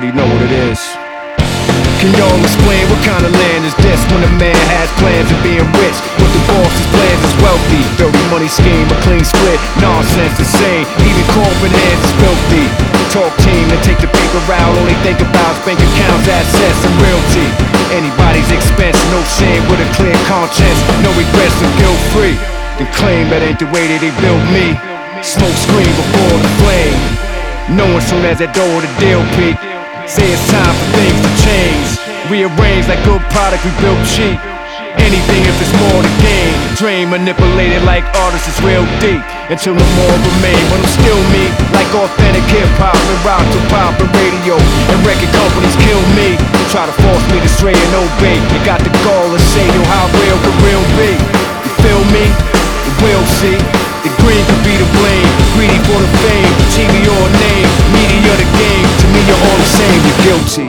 already know what it is. Can y'all explain what kind of land is this when a man has plans of being rich, but the boss's plans is wealthy? Dirty money scheme, a clean split, nonsense insane. Even corporate hands is filthy. Talk team and take the paper out, only think about bank accounts, assets, and realty. Anybody's expense, no shame with a clear conscience, no regrets and guilt free. Then claim that ain't the way that they built me. Smoke screen before the flame, knowing soon as that door the deal peak. Say it's time for things to change, rearrange like good product we built cheap. Anything if it's more to gain. Drain manipulated like artists is real deep, until no more remain. But I'm still me, like authentic hip-hop and rock to pop and radio. And record companies kill me, try to force me to stray and obey. You got the gall to say, yo, how real could real be? You feel me? You will see. The green could be the blame, greedy for the fame, TV or name, media the game. To me you're all the same, you're guilty.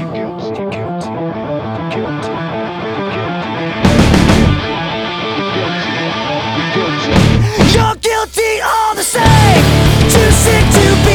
You're guilty all the same, too sick to be